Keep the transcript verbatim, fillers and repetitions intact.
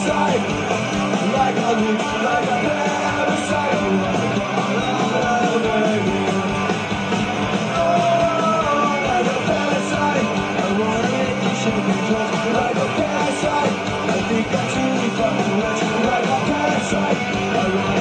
parasite, like a leech, like a parasite. I wanna come over you. Oh, like a parasite. I wanna make you shake and toss like a parasite. I think I'm truly fucking with you like a parasite. I wanna